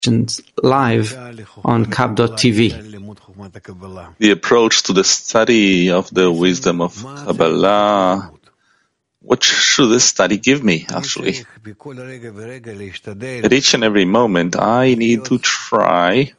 live on Kab.tv. The approach to the study of the wisdom of Kabbalah. What should this study give me, actually? At each and every moment, I need to try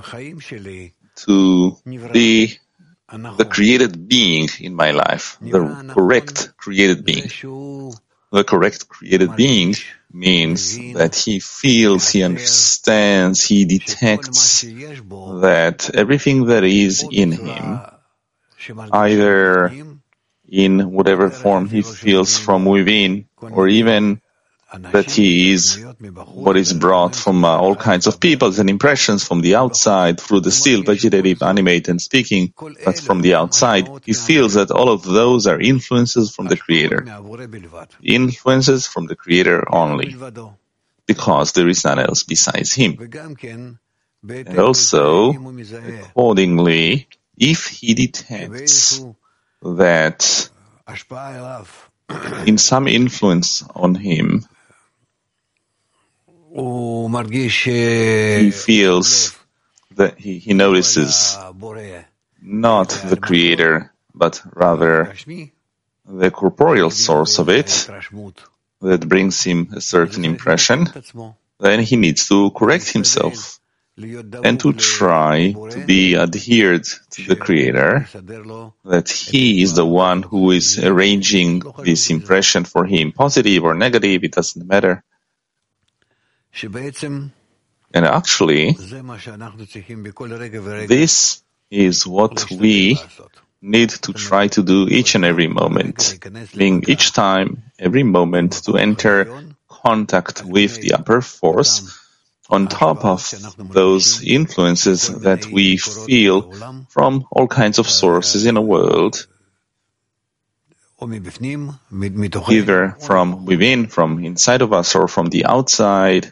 to be the created being in my life, the correct created being. The correct created being means that he feels, he understands, he detects that everything that is in him, either in whatever form he feels from within, or even that he is what is brought from all kinds of peoples and impressions from the outside through the still, vegetative, animate, and speaking, but from the outside, he feels that all of those are influences from the Creator. Influences from the Creator only, because there is none else besides him. And also, accordingly, if he detects that in some influence on him, he feels that he notices not the Creator, but rather the corporeal source of it that brings him a certain impression, then he needs to correct himself and to try to be adhered to the Creator, that he is the one who is arranging this impression for him, positive or negative, it doesn't matter. And actually, this is what we need to try to do each and every moment, being each time, every moment, to enter contact with the upper force on top of those influences that we feel from all kinds of sources in the world, either from within, from inside of us, or from the outside.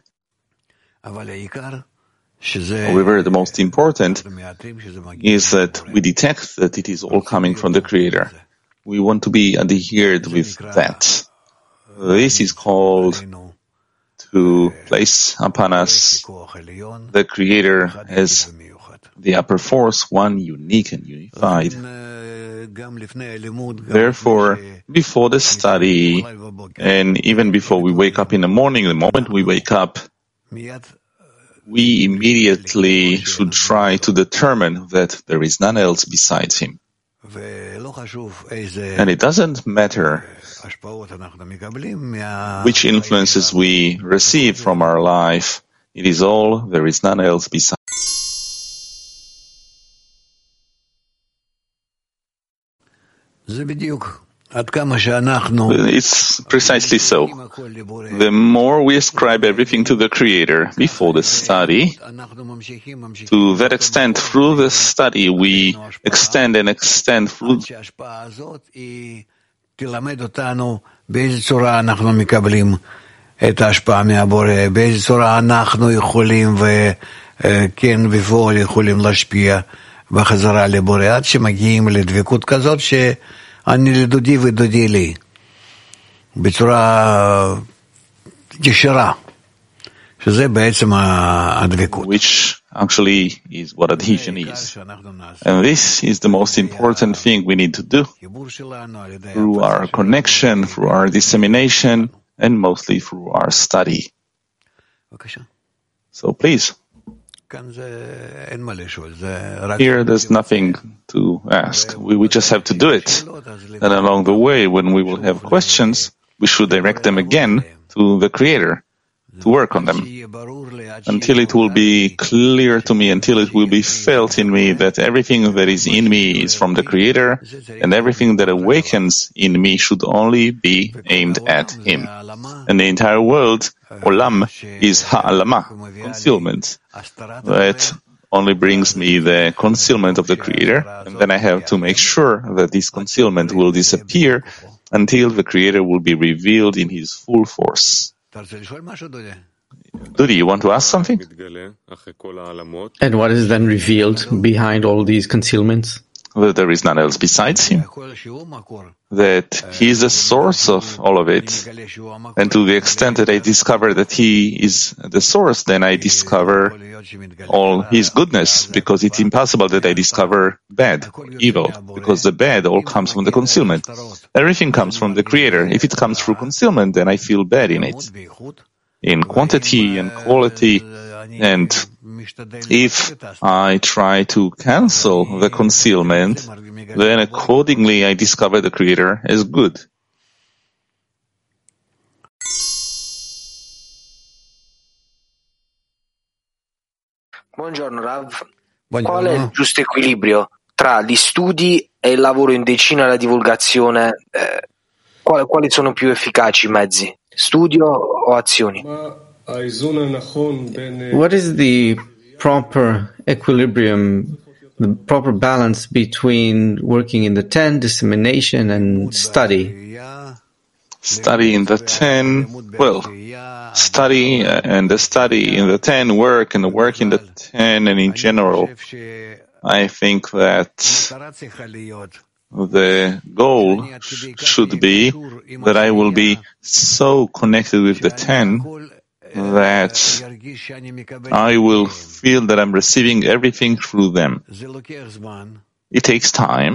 However, the most important is that we detect that it is all coming from the Creator. We want to be adhered with that. This is called to place upon us the Creator as the upper force, one unique and unified. Therefore, before the study, and even before we wake up in the morning, the moment we wake up, we immediately should try to determine that there is none else besides him. And it doesn't matter which influences we receive from our life, it is all, there is none else besides. It's precisely so. The more we ascribe everything to the Creator before the study, to that extent, through the study, we extend and extend through. את ההשפעה מהבורא, באיזה צורה אנחנו יכולים וכן בפועל יכולים להשפיע בחזרה לבורא, עד שמגיעים לדבקות כזאת שאני לדודי ודודי לי, בצורה ישירה, שזה בעצם הדבקות. Which actually is what adhesion is. And this is the most important thing we need to do through our connection, through our dissemination, and mostly through our study. So please. Here there's nothing to ask. We just have to do it. And along the way, when we will have questions, we should direct them again to the Creator, to work on them, until it will be clear to me, until it will be felt in me that everything that is in me is from the Creator, and everything that awakens in me should only be aimed at Him. And the entire world, Olam, is Ha'alama, concealment. That only brings me the concealment of the Creator, and then I have to make sure that this concealment will disappear until the Creator will be revealed in His full force. Dudi, you want to ask something? And what is then revealed behind all these concealments? that there is none else besides him, that he is the source of all of it. And to the extent that I discover that he is the source, then I discover all his goodness, because it's impossible that I discover bad, evil, because the bad all comes from the concealment. Everything comes from the Creator. If it comes through concealment, then I feel bad in it, in quantity and quality. And if I try to cancel the concealment, then accordingly I discover the Creator as good. Buongiorno Rav. Qual è il giusto equilibrio tra gli studi e il lavoro in decina e la divulgazione? Quali sono più efficaci i mezzi? Studio o azioni? What is the proper equilibrium, the proper balance between working in the 10, dissemination, and study? Study in the 10, study and the study in the 10, work and the work in the 10, and in general, I think that the goal should be that I will be so connected with the 10 that I will feel that I'm receiving everything through them. It takes time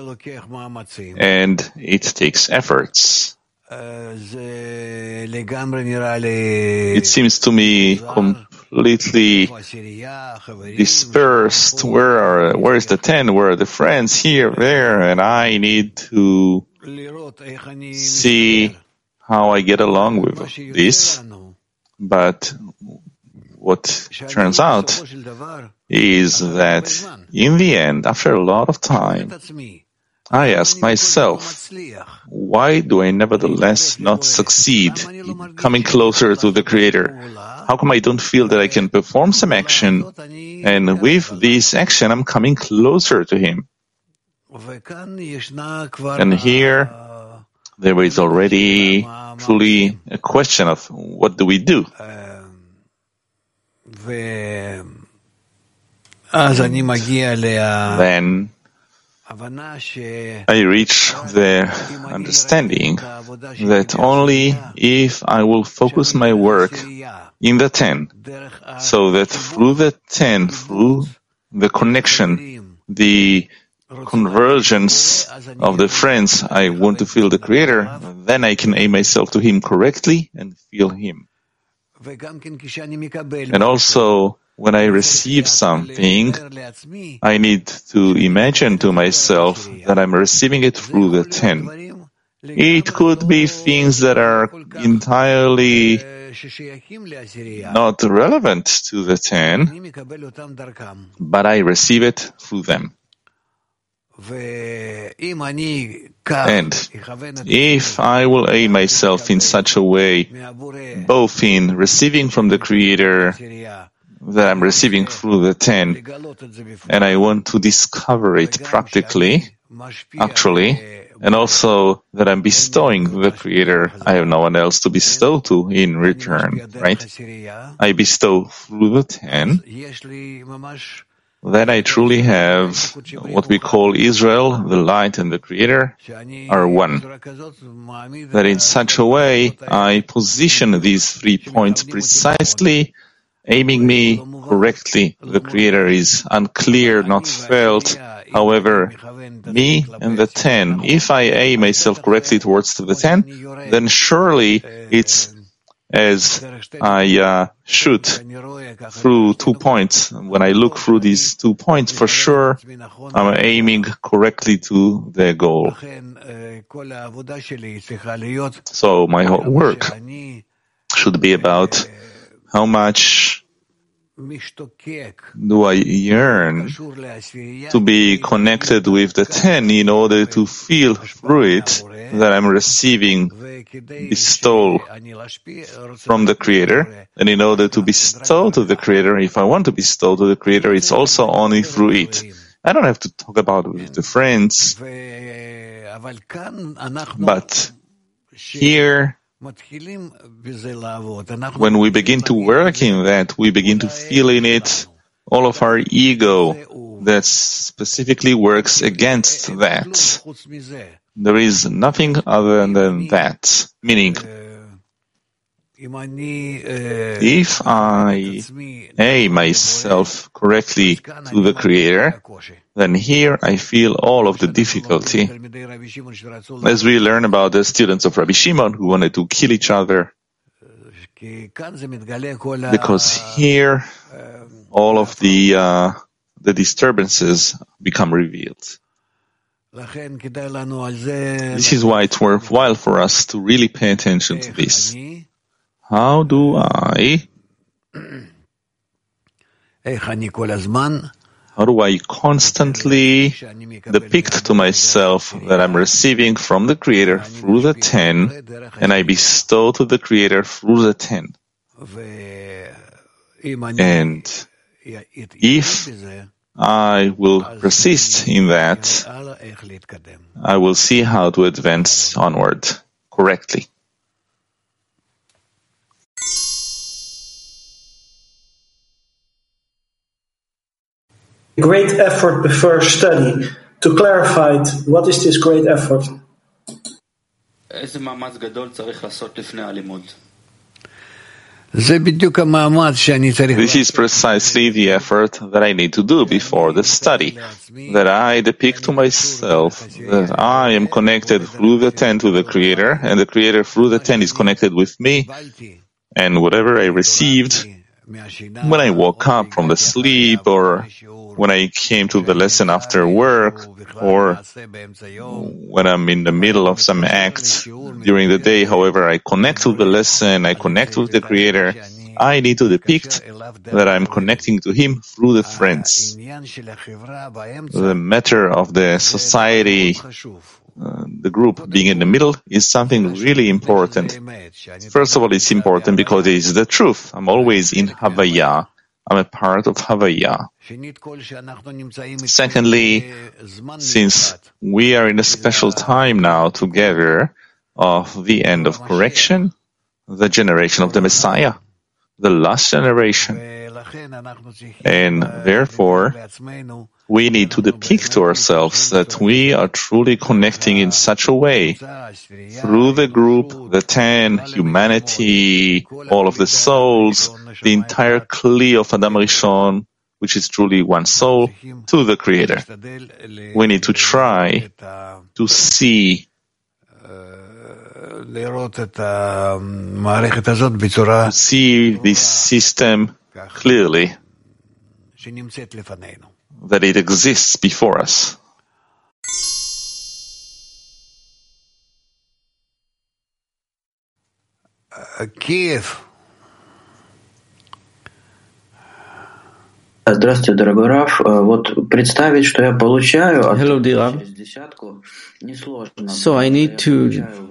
and it takes efforts. It seems to me completely dispersed. Where is the 10? Where are the friends? Here, there, and I need to see how I get along with this. But what turns out is that in the end, after a lot of time, I ask myself, why do I nevertheless not succeed in coming closer to the Creator? How come I don't feel that I can perform some action, and with this action I'm coming closer to Him? And here, there is already truly a question of what do we do? Then I reach the understanding that only if I will focus my work in the 10, so that through the 10, through the connection, the convergence of the friends, I want to feel the Creator, then I can aim myself to Him correctly and feel Him. And also, when I receive something, I need to imagine to myself that I'm receiving it through the 10. It could be things that are entirely not relevant to the 10, but I receive it through them. And if I will aim myself in such a way, both in receiving from the Creator that I'm receiving through the 10, and I want to discover it practically, actually, and also that I'm bestowing the Creator, I have no one else to bestow to in return, right? I bestow through the 10, then I truly have what we call Israel, the light and the Creator are one. That in such a way I position these 3 points precisely, aiming me correctly. The Creator is unclear, not felt. However, me and the 10, if I aim myself correctly towards the 10, then surely it's as I shoot through 2 points. When I look through these 2 points, for sure, I'm aiming correctly to the goal. So my whole work should be about how much do I yearn to be connected with the 10 in order to feel through it that I'm receiving bestowal from the Creator, and in order to bestow to the Creator, if I want to bestow to the Creator, it's also only through it. I don't have to talk about it with the friends, but here, when we begin to work in that, we begin to feel in it all of our ego, that specifically works against that. There is nothing other than that. Meaning, if I aim myself correctly to the Creator, then here I feel all of the difficulty. As we learn about the students of Rabbi Shimon who wanted to kill each other, because here all of the disturbances become revealed. This is why it's worthwhile for us to really pay attention to this. How do I constantly depict to myself that I'm receiving from the Creator through the 10, and I bestow to the Creator through the 10? And if I will persist in that, I will see how to advance onward correctly. Great effort before study. To clarify it, what is this great effort? This is precisely the effort that I need to do before the study, that I depict to myself that I am connected through the 10 to the Creator, and the Creator through the 10 is connected with me, and whatever I received when I woke up from the sleep, or when I came to the lesson after work, or when I'm in the middle of some act during the day, however I connect to the lesson, I connect with the Creator, I need to depict that I'm connecting to Him through the friends. The matter of the society, the group being in the middle, is something really important. First of all, it's important because it is the truth. I'm always in Havaya. I'm a part of Havaya. Secondly, since we are in a special time now together of the end of correction, the generation of the Messiah, the last generation, and therefore we need to depict to ourselves that we are truly connecting in such a way through the group, the 10, humanity, all of the souls, the entire Kli of Adam Rishon, which is truly one soul, to the Creator. We need to try to see this system clearly, that it exists before us. Kiev. Здравствуйте, дорогой Рав. Вот представить, что я получаю от Hello, dear Rav. десятку, несложно. So I need to,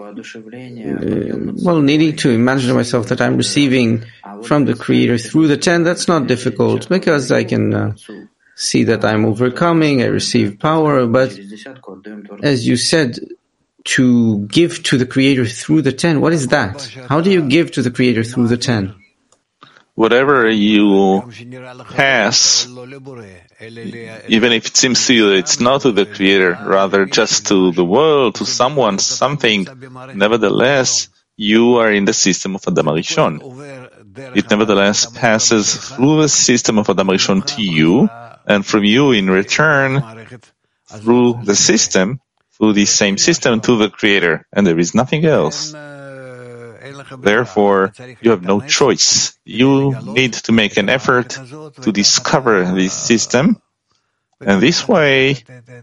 needing to imagine myself that I'm receiving from the Creator through the 10, that's not difficult, because I can see that I'm overcoming, I receive power, but as you said, to give to the Creator through the 10, what is that? How do you give to the Creator through the 10? Whatever you pass, even if it seems to you that it's not to the Creator, rather just to the world, to someone, something, nevertheless, you are in the system of Adam Rishon. It nevertheless passes through the system of Adam Rishon to you, and from you in return, through the system, through the same system to the Creator, and there is nothing else. Therefore, you have no choice. You need to make an effort to discover this system, and this way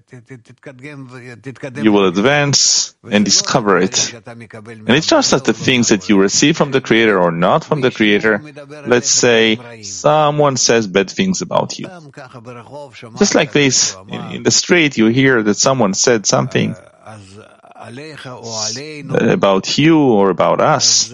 you will advance and discover it. And it's just that the things that you receive from the Creator or not from the Creator, let's say someone says bad things about you. Just like this, in the street you hear that someone said something about you or about us.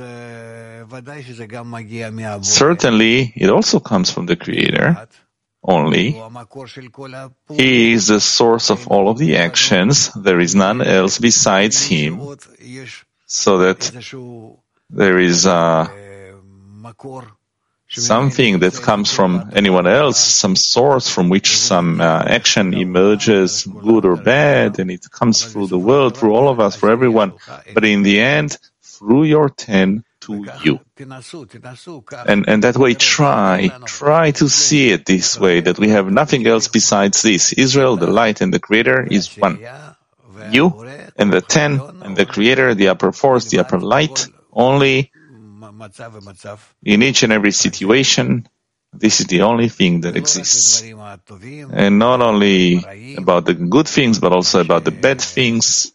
Certainly, it also comes from the Creator. Only He is the source of all of the actions. There is none else besides Him, so that there is a something that comes from anyone else, some source from which some action emerges, good or bad, and it comes through the world, through all of us, for everyone. But in the end, through your 10 to you. And that way, try to see it this way, that we have nothing else besides this. Israel, the light and the Creator, is one. You and the 10 and the Creator, the upper force, the upper light, only in each and every situation. This is the only thing that exists. And not only about the good things, but also about the bad things.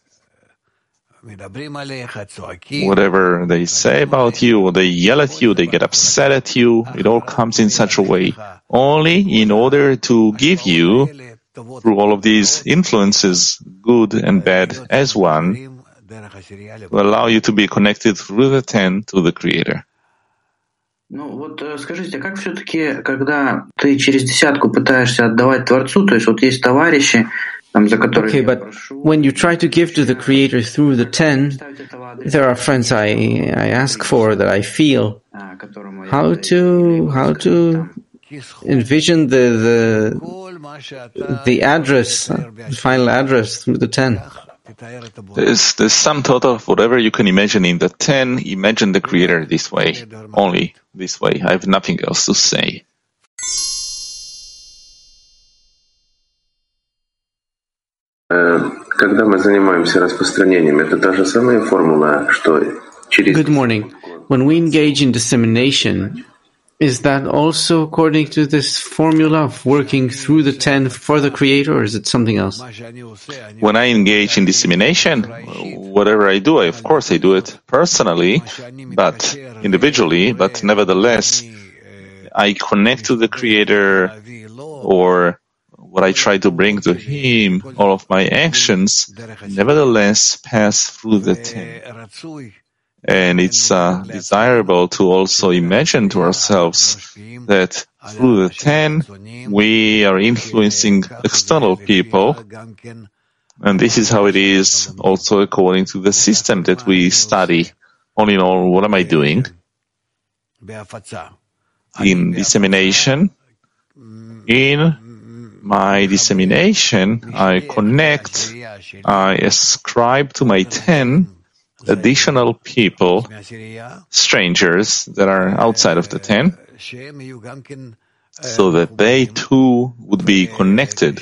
Whatever they say about you, or they yell at you, they get upset at you, it all comes in such a way. Only in order to give you, through all of these influences, good and bad as one, to allow you to be connected through the 10 to the Creator. Ну вот скажите, как все-таки, когда ты через десятку пытаешься отдавать Творцу, то есть вот есть товарищи, за которых... Okay, but when you try to give to the Creator through the 10, there are friends I ask for, that I feel. How to envision the address, the final address through the 10? There's some thought of whatever you can imagine in the 10. Imagine the Creator this way, only this way. I have nothing else to say. Когда мы занимаемся распространением, это та же самая формула, что через... Good morning. When we engage in dissemination, is that also according to this formula of working through the 10 for the Creator, or is it something else? When I engage in dissemination, whatever I do, of course I do it personally, but individually, but nevertheless, I connect to the Creator, or what I try to bring to Him, all of my actions, nevertheless pass through the 10. And it's desirable to also imagine to ourselves that through the 10, we are influencing external people. And this is how it is also according to the system that we study. All in all, what am I doing? In dissemination, in my dissemination, I connect, I ascribe to my 10 additional people, strangers that are outside of the 10, so that they too would be connected.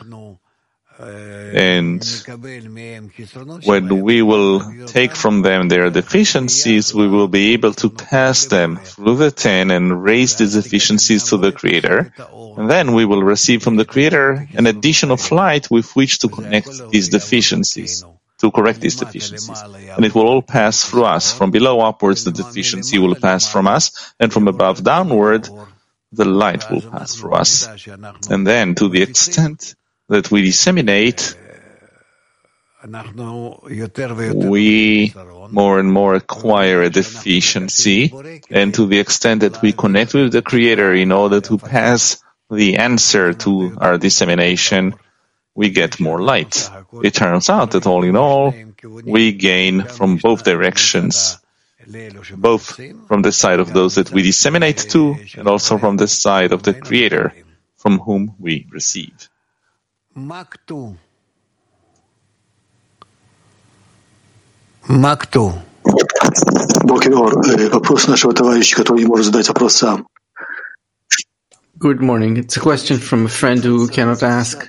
And when we will take from them their deficiencies, we will be able to pass them through the 10 and raise these deficiencies to the Creator. And then we will receive from the Creator an additional flight with which to connect these deficiencies, to correct these deficiencies. And it will all pass through us. From below upwards, the deficiency will pass from us, and from above downward, the light will pass through us. And then, to the extent that we disseminate, we more and more acquire a deficiency, and to the extent that we connect with the Creator in order to pass the answer to our dissemination, we get more light. It turns out that all in all, we gain from both directions, both from the side of those that we disseminate to, and also from the side of the Creator, from whom we receive. Maktu. Вопрос нашего товарища, который не может задать вопрос сам. Good morning. It's a question from a friend who cannot ask.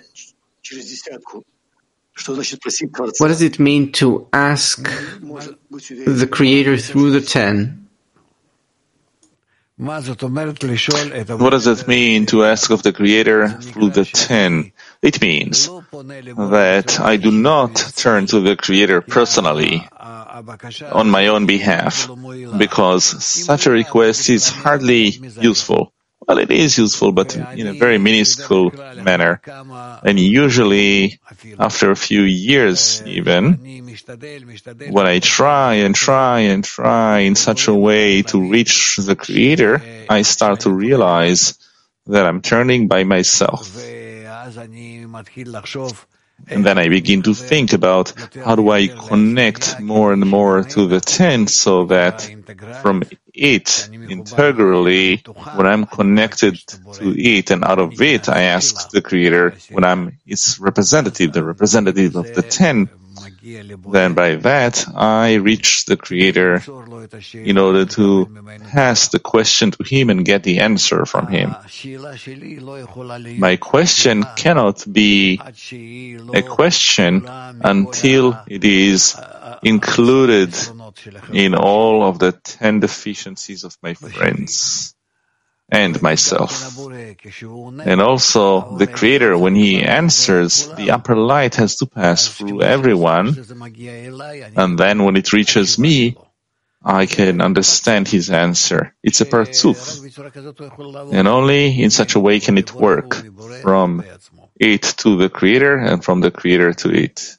What does it mean to ask the Creator through the 10? What does it mean to ask of the Creator through the 10? It means that I do not turn to the Creator personally on my own behalf, because such a request is hardly useful. Well, it is useful, but in a very minuscule manner. And usually, after a few years even, when I try in such a way to reach the Creator, I start to realize that I'm turning by myself. And then I begin to think about how do I connect more and more to the 10 so that from it integrally, when I'm connected to it, and out of it I ask the Creator, when I'm its representative, the representative of the 10, then by that I reach the Creator in order to pass the question to Him and get the answer from Him. My question cannot be a question until it is included in all of the 10 deficiencies of my friends and myself. And also, the Creator, when He answers, the upper light has to pass through everyone, and then when it reaches me, I can understand His answer. It's a partzuf, and only in such a way can it work, from it to the Creator and from the Creator to it.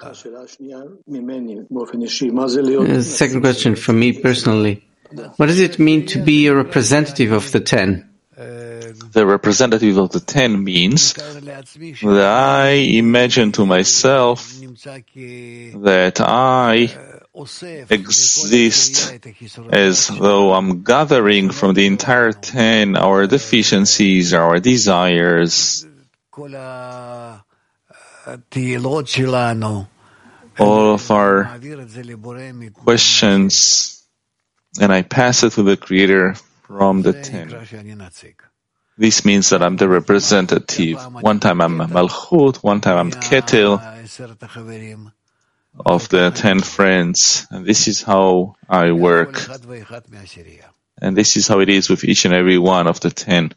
Second question from me personally. What does it mean to be a representative of the 10? The representative of the 10 means that I imagine to myself that I exist as though I'm gathering from the entire 10 our deficiencies, our desires, all of our questions, and I pass it to the Creator from the 10. This means that I'm the representative. One time I'm Malchut, one time I'm Ketel of the 10 friends. And this is how I work. And this is how it is with each and every one of the 10.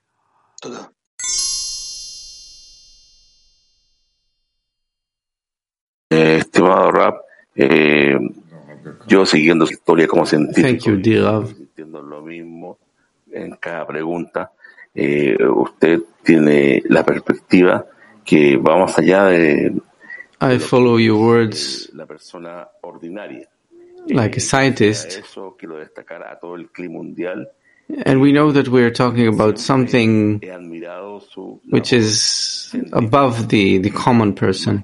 Estimado Rab, yo siguiendo su historia como científico, entiendo lo mismo en cada pregunta. Usted tiene la perspectiva que va más allá de I follow your words la persona ordinaria. like a scientist, Eso quiero destacar a todo el clima mundial. and we know that we're talking about something which is above the common person.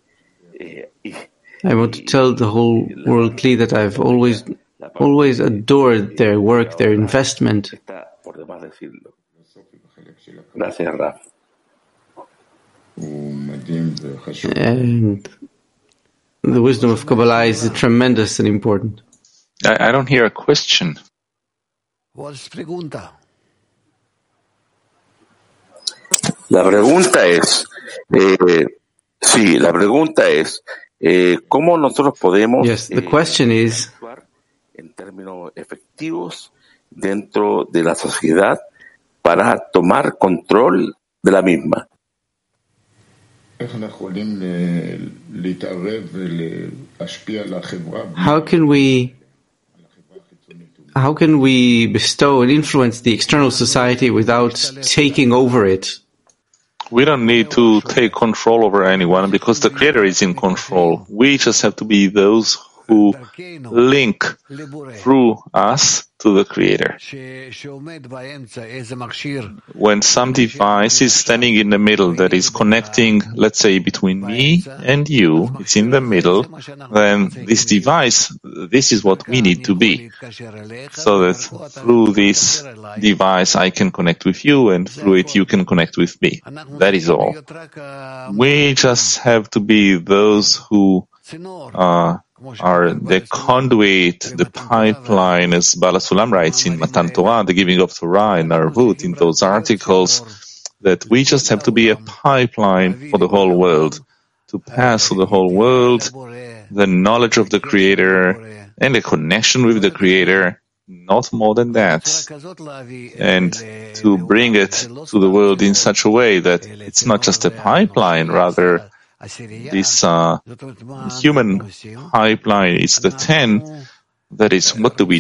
I want to tell the whole world clear that I've always adored their work, their investment. And the wisdom of Kabbalah is tremendous and important. I don't hear a question. La pregunta es, ¿cómo nosotros podemos the question is, actuar en términos efectivos dentro de la sociedad para tomar control de la misma? How can we bestow and influence the external society without taking over it? We don't need to take control over anyone because the Creator is in control. We just have to be those who link through us to the Creator. When some device is standing in the middle that is connecting, let's say, between me and you, it's in the middle, then this device, this is what we need to be. So that through this device I can connect with you, and through it you can connect with me. That is all. We just have to be those who are the conduit, the pipeline, as Baal HaSulam writes in Matan Torah, the giving of Torah and Arvut, in those articles, that we just have to be a pipeline for the whole world, to pass to the whole world the knowledge of the Creator and the connection with the Creator, not more than that, and to bring it to the world in such a way that it's not just a pipeline, rather this human pipeline is the 10. That is, what do?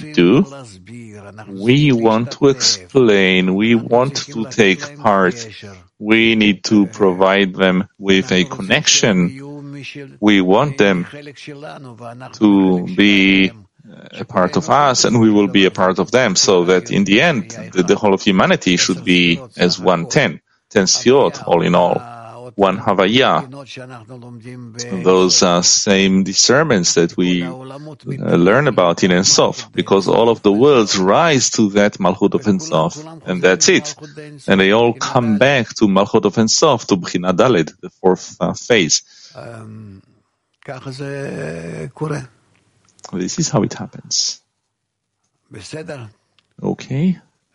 We want to explain, we want to take part, we need to provide them with a connection, we want them to be a part of us, and we will be a part of them, so that in the end, the whole of humanity should be as one 10 Sfiot, all in all. one Havaya, those same discernments that we learn about in Ein Sof, because all of the worlds rise to that Malchut of Ein Sof, and that's it. And they all come back to Malchut of Ein Sof, to Bechina Daled, the fourth phase. This is how it happens. Okay.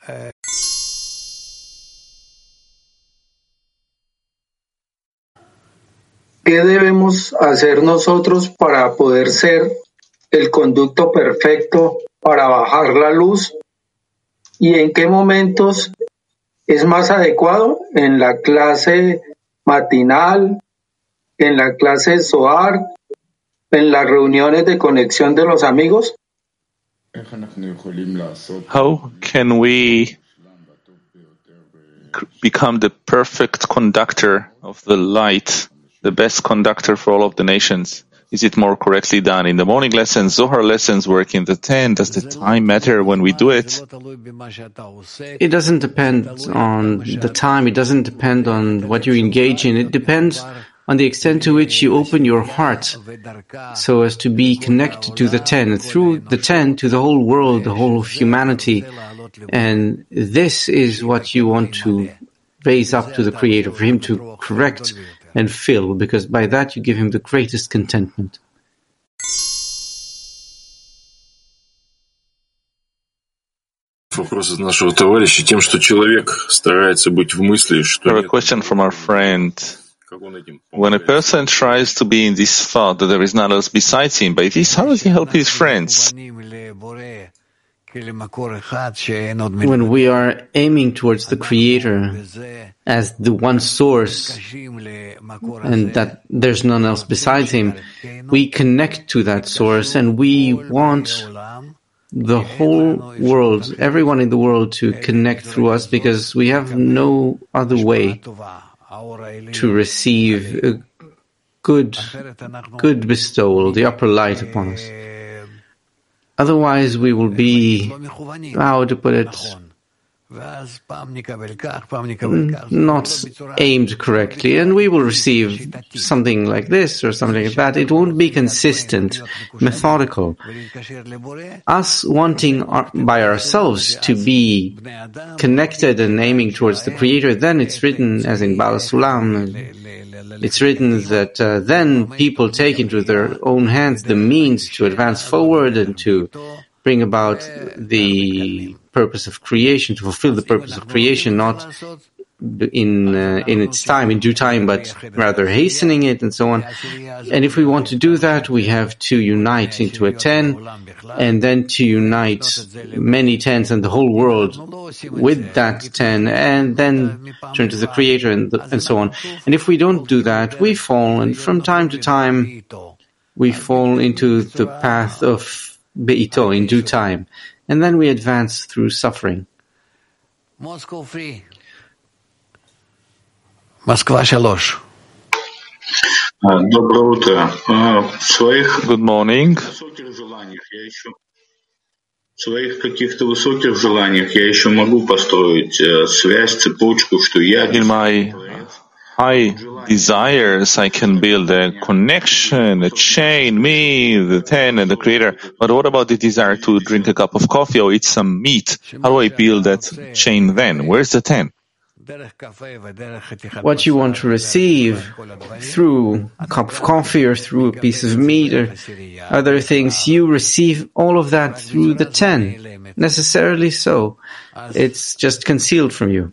¿Qué debemos hacer nosotros para poder ser el conducto perfecto para bajar la luz? ¿Y en qué momentos es más adecuado? ¿En la clase matinal? ¿En la clase Zohar? ¿En las reuniones de conexión de los amigos? How can we become the perfect conductor of the light, the best conductor for all of the nations? Is it more correctly done in the morning lessons, Zohar lessons, work in the 10? Does the time matter when we do it? It doesn't depend on the time. It doesn't depend on what you engage in. It depends on the extent to which you open your heart so as to be connected to the 10, and through the 10 to the whole world, the whole of humanity. And this is what you want to raise up to the Creator, for Him to correct and fill, because by that you give Him the greatest contentment. Вопрос от нашего товарища тем, что человек старается быть в мысли, что... A question from our friend. When a person tries to be in this thought that there is none else besides him, by this, how does he help his friends? When we are aiming towards the Creator as the one source, and that there's none else besides Him, we connect to that source, and we want the whole world, everyone in the world, to connect through us, because we have no other way to receive a good bestowal, the upper light upon us. Otherwise, we will be, how to put it, not aimed correctly, and we will receive something like this or something like that. It won't be consistent, methodical. Us wanting by ourselves to be connected and aiming towards the Creator, then it's written, as in Baal Sulam, it's written that then people take into their own hands the means to advance forward and to bring about the purpose of creation, to fulfill the purpose of creation, not in its time, in due time, but rather hastening it and so on. And if we want to do that, we have to unite into a 10, and then to unite many 10s and the whole world with that 10, and then turn to the Creator and so on. And if we don't do that, we fall, and from time to time, we fall into the path of Be'ito, in due time. And then we advance through suffering. Moscow free. Москва 3. Доброе утро. Good morning. В своих каких-то высоких желаниях я еще могу построить связь, цепочку, что я... In my high desires, I can build a connection, a chain, me, the 10, and the Creator. But what about the desire to drink a cup of coffee or eat some meat? How do I build that chain then? Where's the 10? What you want to receive through a cup of coffee or through a piece of meat or other things, you receive all of that through the 10. Necessarily so. It's just concealed from you.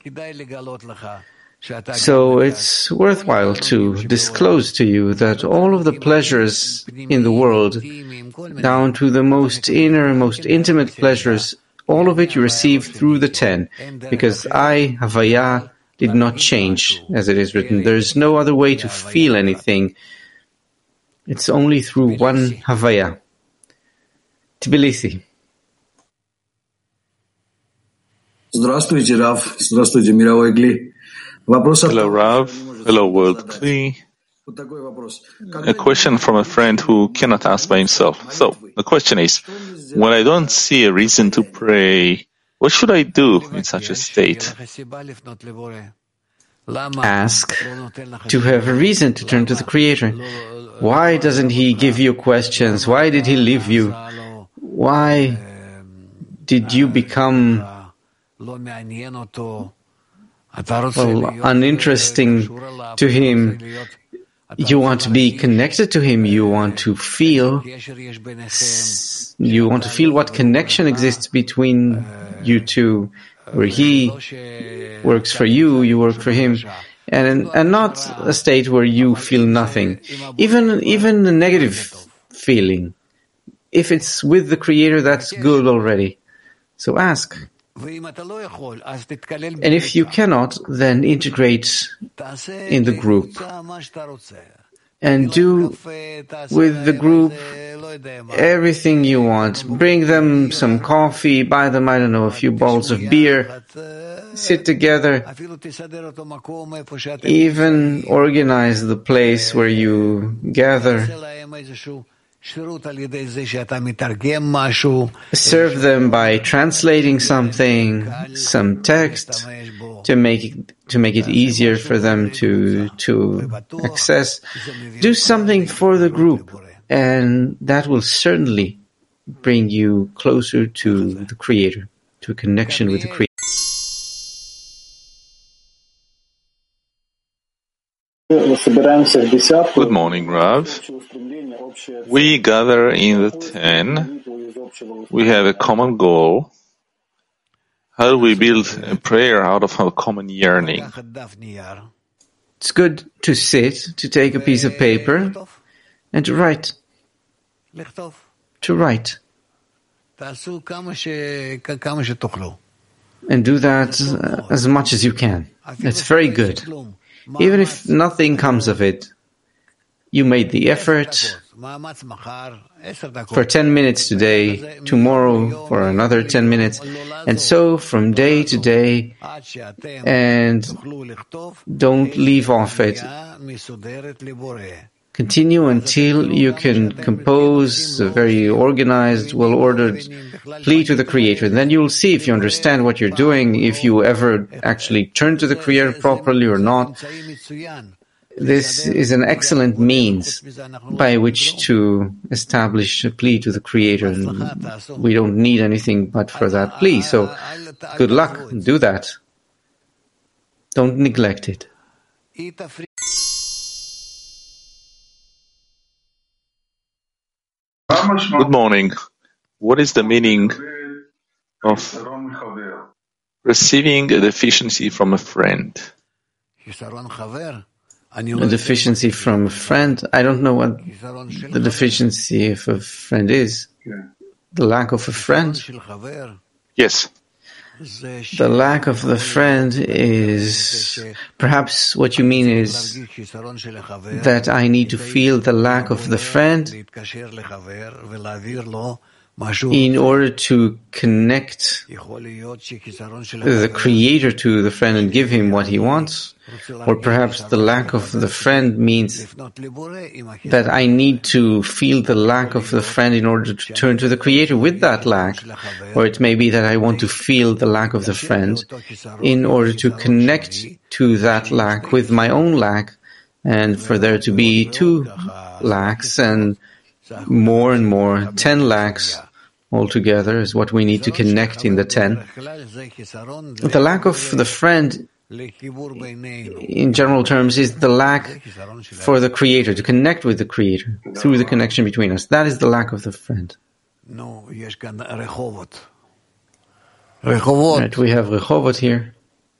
So it's worthwhile to disclose to you that all of the pleasures in the world, down to the most inner, most intimate pleasures, all of it you receive through the 10, because I, Havaya, did not change, as it is written. There is no other way to feel anything. It's only through one Havaya. Tbilisi. Здравствуйте, Рав. Здравствуйте, мировой Гли. Hello, Rav. Hello, World Kli. A question from a friend who cannot ask by himself. So, the question is, when I don't see a reason to pray, what should I do in such a state? Ask to have a reason to turn to the Creator. Why doesn't He give you questions? Why did He leave you? Why did you become uninteresting to Him? You want to be connected to Him. You want to feel what connection exists between you two, where He works for you, you work for Him, and not a state where you feel nothing. Even a negative feeling. If it's with the Creator, that's good already. So ask. And if you cannot, then integrate in the group. And do with the group everything you want. Bring them some coffee, buy them, a few bottles of beer, sit together, even organize the place where you gather. Serve them by translating something, some text, to make it easier for them to access. Do something for the group, and that will certainly bring you closer to the Creator, to a connection with the Creator. Good morning, Rav. We gather in the 10. We have a common goal. How do we build a prayer out of our common yearning? It's good to sit, to take a piece of paper, and to write. And do that as much as you can. It's very good. Even if nothing comes of it, you made the effort for 10 minutes today, tomorrow for another 10 minutes, and so from day to day, and don't leave off it. Continue until you can compose a very organized, well-ordered plea to the Creator. And then you will see if you understand what you're doing, if you ever actually turn to the Creator properly or not. This is an excellent means by which to establish a plea to the Creator. And we don't need anything but for that plea. So good luck. Do that. Don't neglect it. Good morning. What is the meaning of receiving a deficiency from a friend? A deficiency from a friend? I don't know what the deficiency of a friend is. The lack of a friend? Yes. The lack of the friend is, perhaps what you mean is that I need to feel the lack of the friend in order to connect the Creator to the friend and give him what he wants. Or perhaps the lack of the friend means that I need to feel the lack of the friend in order to turn to the Creator with that lack. Or it may be that I want to feel the lack of the friend in order to connect to that lack with my own lack, and for there to be 2 lacks and more, 10 lacks altogether is what we need to connect in the 10. The lack of the friend, in general terms, is the lack for the Creator, to connect with the Creator through the connection between us. That is the lack of the friend. Right, we have Rehovot here.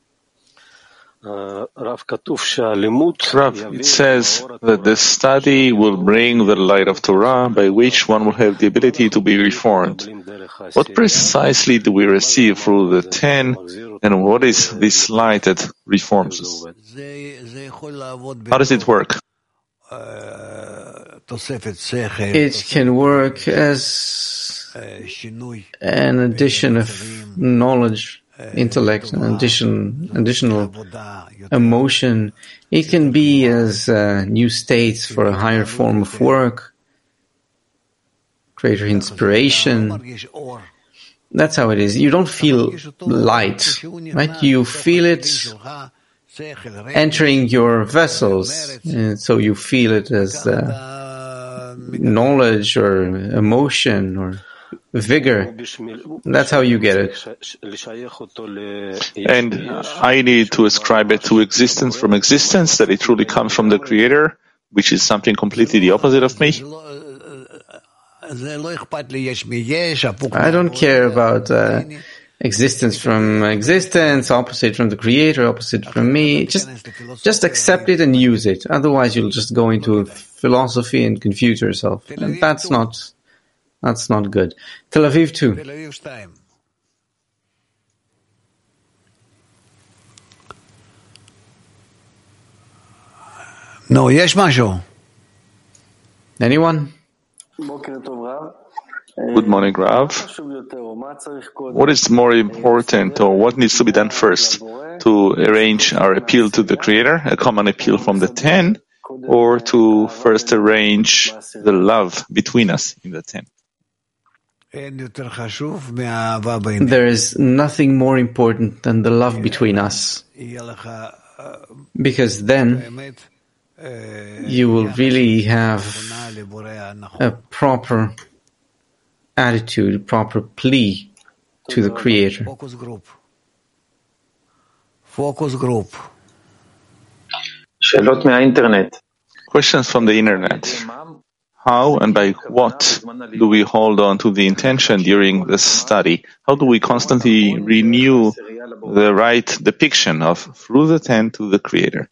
Rav, it says that the study will bring the light of Torah by which one will have the ability to be reformed. What precisely do we receive through the 10, and what is this light that reforms us? How does it work? It can work as an addition of knowledge, intellect, an additional emotion. It can be as new states for a higher form of work, greater inspiration. That's how it is. You don't feel light, right? You feel it entering your vessels, and so you feel it as knowledge or emotion or vigor. That's how you get it. And I need to ascribe it to existence from existence, that it truly comes from the Creator, which is something completely the opposite of me. I don't care about existence from existence, opposite from the Creator, opposite from me. Just accept it and use it. Otherwise, you'll just go into philosophy and confuse yourself. And that's not good. Tel Aviv 2. No, יש משהו. Anyone? Good morning, Rav. What is more important, or what needs to be done first? To arrange our appeal to the Creator, a common appeal from the 10, or to first arrange the love between us in the 10? There is nothing more important than the love between us, because then you will really have a proper attitude, proper plea to the Creator. Focus group. שאלות מהאינטרנט. Questions from the internet. How and by what do we hold on to the intention during the study? How do we constantly renew the right depiction of through the 10 to the Creator?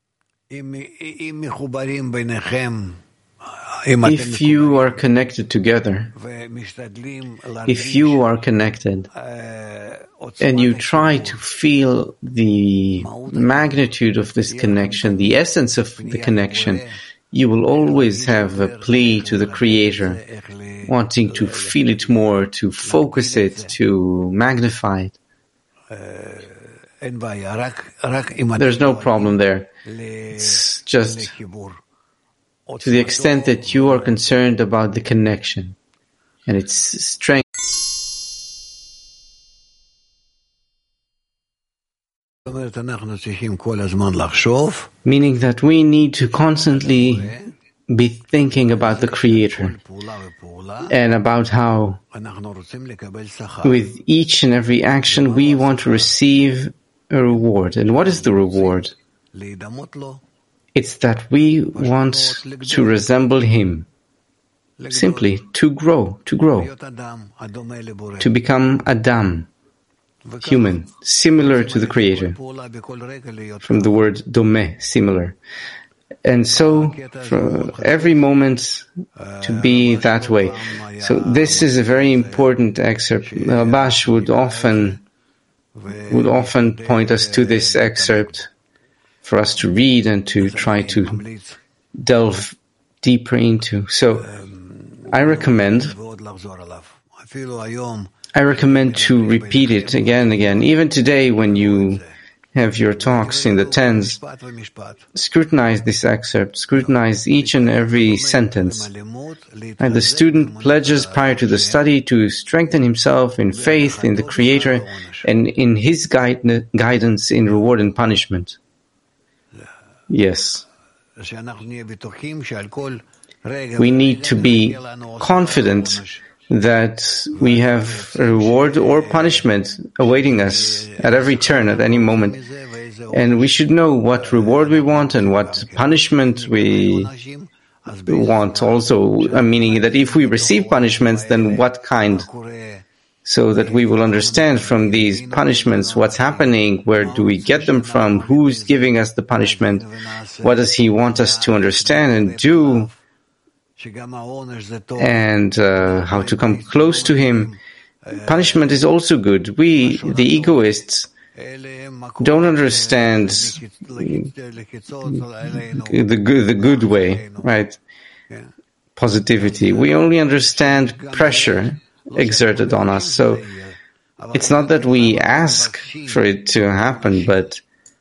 If you are connected together, if you are connected, and you try to feel the magnitude of this connection, the essence of the connection, you will always have a plea to the Creator, wanting to feel it more, to focus it, to magnify it. There's no problem there. It's just to the extent that you are concerned about the connection and its strength. Meaning that we need to constantly be thinking about the Creator and about how with each and every action we want to receive a reward. And what is the reward? It's that we want to resemble Him. Simply to grow, to become Adam, human, similar to the Creator, from the word domeh, similar. And so, for every moment to be that way. So this is a very important excerpt. Rabash would often point us to this excerpt for us to read and to try to delve deeper into. So I recommend to repeat it again and again. Even today when you have your talks in the 10s, scrutinize this excerpt, scrutinize each and every sentence. And the student pledges prior to the study to strengthen himself in faith in the Creator and in His guidance in reward and punishment. Yes. We need to be confident that we have a reward or punishment awaiting us at every turn, at any moment. And we should know what reward we want and what punishment we want also, meaning that if we receive punishments, then what kind? So that we will understand from these punishments what's happening, where do we get them from, who's giving us the punishment, what does He want us to understand and do, and how to come close to Him. Punishment is also good. We, the egoists, don't understand the good way, right? Positivity. We only understand pressure exerted on us. So it's not that we ask for it to happen, but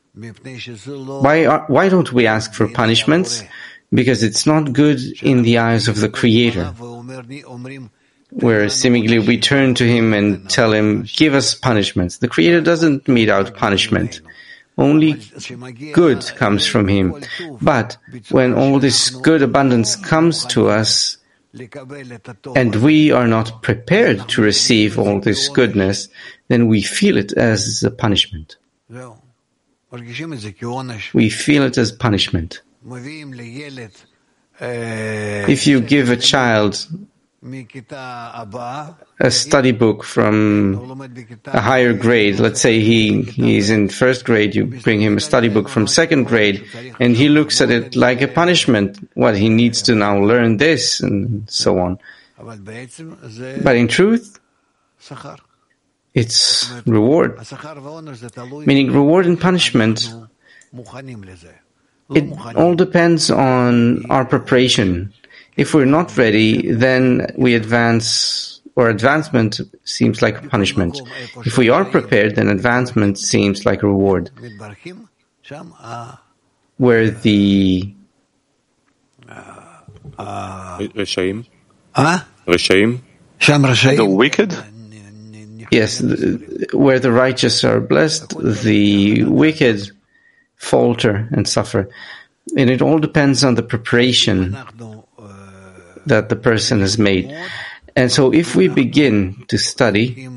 why don't we ask for punishments? Because it's not good in the eyes of the Creator, where seemingly we turn to Him and tell Him, give us punishments. The Creator doesn't mete out punishment, Only good comes from Him. But when all this good abundance comes to us, and we are not prepared to receive all this goodness, then we feel it as a punishment. We feel it as punishment. If you give a child a study book from a higher grade, let's say he's in first grade, you bring him a study book from second grade, and he looks at it like a punishment. What, he needs to now learn this, and so on. But in truth, it's reward. Meaning reward and punishment, it all depends on our preparation. If we're not ready, then we advance, or advancement seems like a punishment. If we are prepared, then advancement seems like a reward. Where the the wicked? Yes, where the righteous are blessed, the wicked falter and suffer. And it all depends on the preparation that the person has made. And so if we begin to study,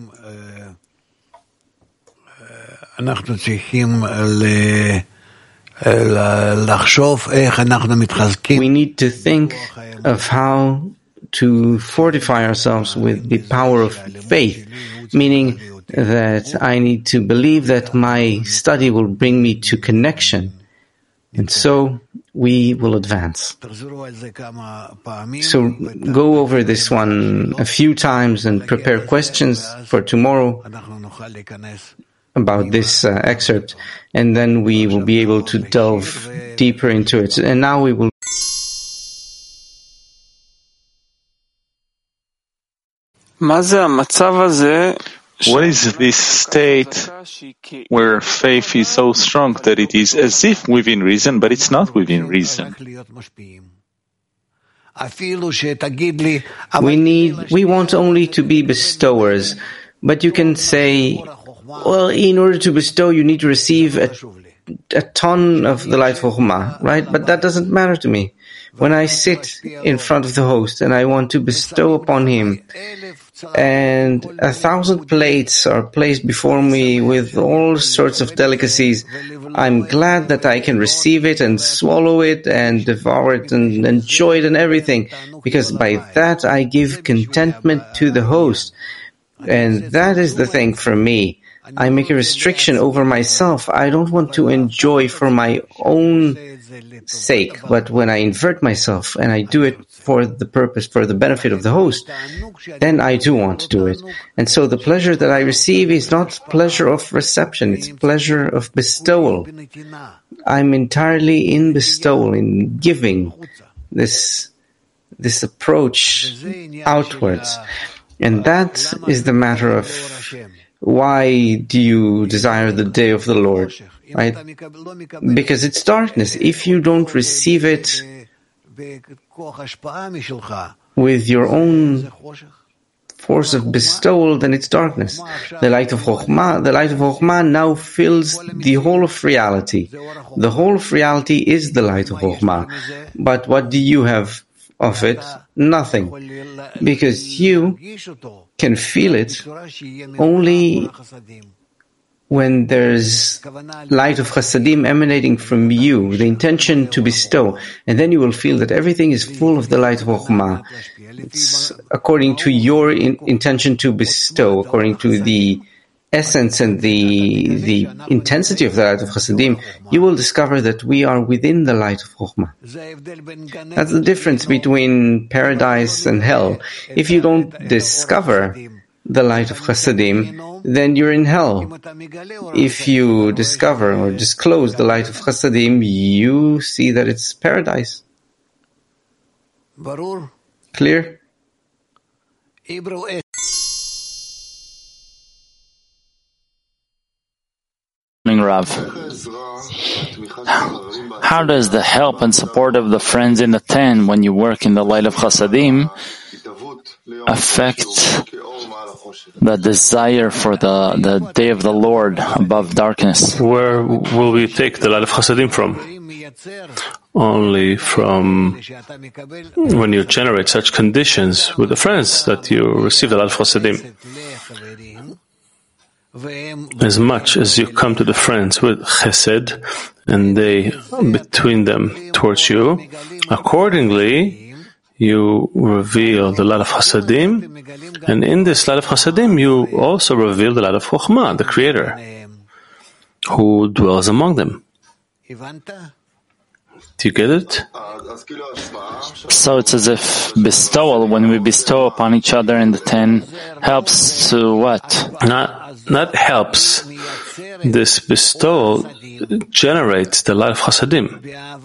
we need to think of how to fortify ourselves with the power of faith, meaning that I need to believe that my study will bring me to connection, and so we will advance. So go over this one a few times and prepare questions for tomorrow about this excerpt, and then we will be able to delve deeper into it. And now we will. What is this state where faith is so strong that it is as if within reason, but it's not within reason? We want only to be bestowers, but you can say, well, in order to bestow, you need to receive a ton of the light of Chokhmah, right? But that doesn't matter to me. When I sit in front of the host and I want to bestow upon him, and 1,000 plates are placed before me with all sorts of delicacies, I'm glad that I can receive it and swallow it and devour it and enjoy it and everything, because by that I give contentment to the host. And that is the thing for me. I make a restriction over myself. I don't want to enjoy for my own sake, but when I invert myself and I do it for the purpose, for the benefit of the host, then I do want to do it. And so the pleasure that I receive is not pleasure of reception, it's pleasure of bestowal. I'm entirely in bestowal, in giving this approach outwards. And that is the matter of why do you desire the day of the Lord, right? Because it's darkness. If you don't receive it with your own force of bestowal, then it's darkness. The light of Chokhmah now fills the whole of reality. The whole of reality is the light of Chokhmah. But what do you have of it? Nothing. Because you can feel it only when there's light of Chasadim emanating from you, the intention to bestow, and then you will feel that everything is full of the light of Chokhmah. It's according to your intention to bestow, according to the essence and the intensity of the light of Chasadim, you will discover that we are within the light of Chokhmah. That's the difference between paradise and hell. If you don't discover the light of Chasadim, then you're in hell. If you discover or disclose the light of Chasadim, you see that it's paradise. Clear? Rav. How does the help and support of the friends in the tent when you work in the light of Chasadim affect the desire for the day of the Lord above darkness. Where will we take the light of Chasadim from? Only from when you generate such conditions with the friends that you receive the light of Chasadim. As much as you come to the friends with Chesed, and they between them towards you, accordingly you reveal the light of Chasadim, and in this light of Chasadim you also reveal the light of Chokhmah, the Creator, who dwells among them. Do you get it? So it's as if bestowal, when we bestow upon each other in the 10, helps to what? Not helps. This bestowal generates the light of Chasadim.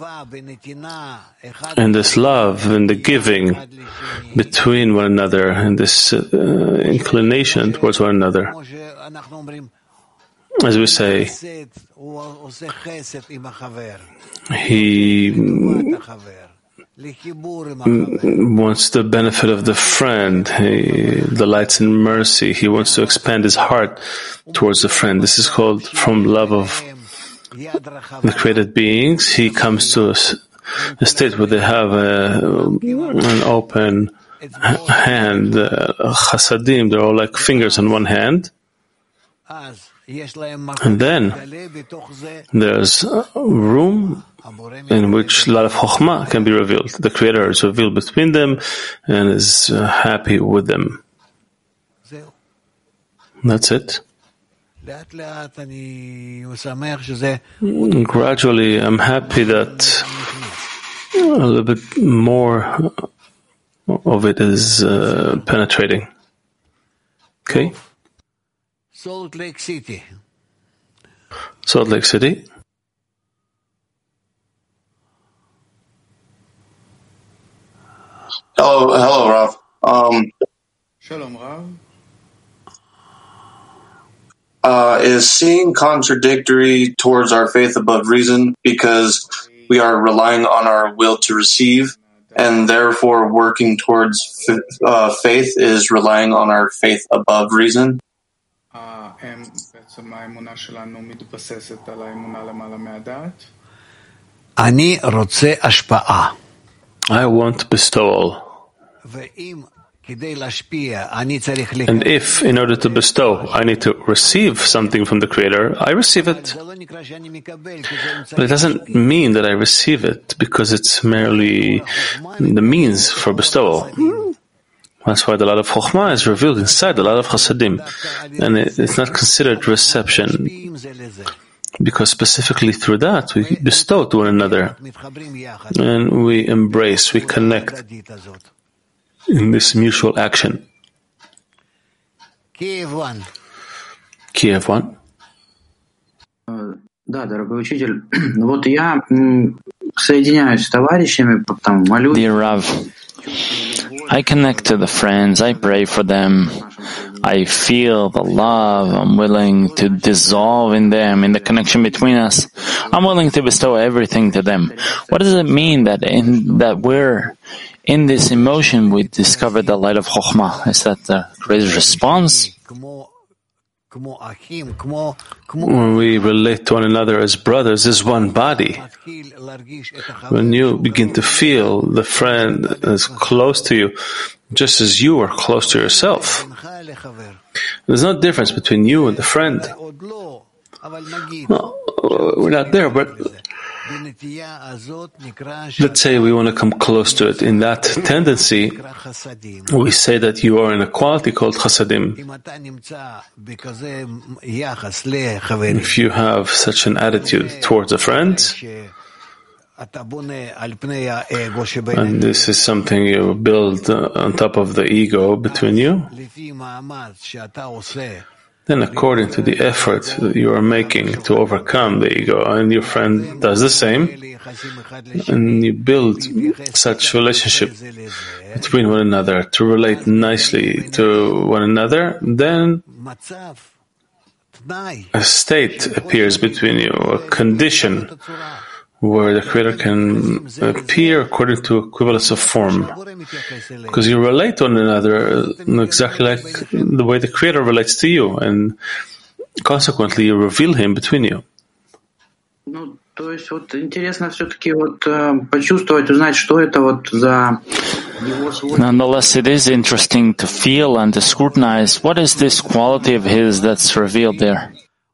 And this love and the giving between one another, and this inclination towards one another. As we say, he wants the benefit of the friend. He delights in mercy. He wants to expand his heart towards the friend. This is called from love of the created beings. He comes to a state where they have an open hand. Chasadim, they're all like fingers on one hand. And then there's room in which a lot of Chokhmah can be revealed. The Creator is revealed between them and is happy with them. That's it. Gradually, I'm happy that a little bit more of it is penetrating. Okay? Salt Lake City. Salt Lake City. Hello, Rav. Shalom, Rav. Is seeing contradictory towards our faith above reason because we are relying on our will to receive, and therefore working towards faith is relying on our faith above reason? I want bestowal. And if, in order to bestow, I need to receive something from the Creator, I receive it. But it doesn't mean that I receive it because it's merely the means for bestowal. That's why the light of Chokhmah is revealed inside the light of Chasadim. And it's not considered reception, because specifically through that we bestow to one another. And we embrace, we connect in this mutual action. Kiev 1. Kiev 1. Да, дорогой учитель, вот я соединяюсь с товарищами, там молюсь. Dear Rav, I connect to the friends, I pray for them, I feel the love, I'm willing to dissolve in them, in the connection between us. I'm willing to bestow everything to them. What does it mean that we're in this emotion we discover the light of Chokhmah? Is that the greatest response? When we relate to one another as brothers, as one body, when you begin to feel the friend is close to you, just as you are close to yourself, there's no difference between you and the friend. No, we're not there, but let's say we want to come close to it. In that tendency, we say that you are in a quality called Chasadim. If you have such an attitude towards a friend, and this is something you build on top of the ego between you, then according to the effort that you are making to overcome the ego, and your friend does the same, and you build such relationship between one another to relate nicely to one another, then a state appears between you, a condition where the Creator can appear according to equivalence of form. Because you relate to one another exactly like the way the Creator relates to you, and consequently you reveal Him between you. То есть интересно все-таки почувствовать, узнать, что это за его свойство. Nonetheless, it is interesting to feel and to scrutinize what is this quality of His that's revealed there.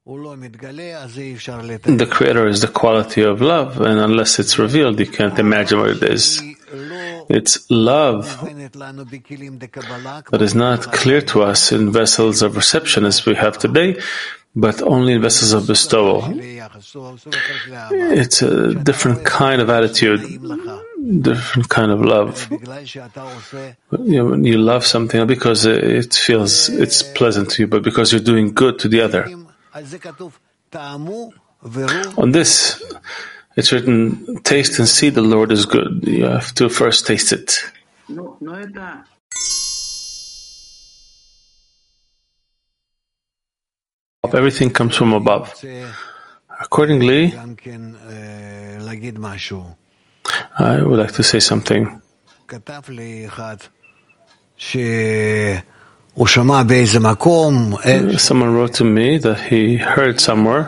The Creator is the quality of love, and unless it's revealed, you can't imagine what it is. It's love that is not clear to us in vessels of reception as we have today, but only in vessels of bestowal. It's a different kind of attitude, different kind of love. You love something not because it feels it's pleasant to you, but because you're doing good to the other. On this, it's written, taste and see the Lord is good. You have to first taste it. Everything comes from above. Accordingly, I would like to say something. Someone wrote to me that he heard somewhere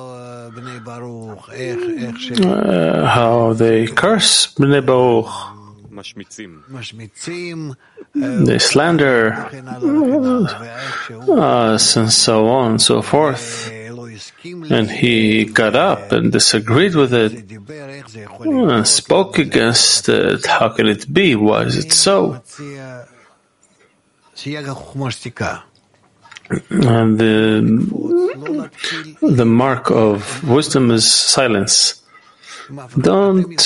how they curse Bnei Baruch. They slander us and so on and so forth. And he got up and disagreed with it and spoke against it. How can it be? Why is it so? And the mark of wisdom is silence. Don't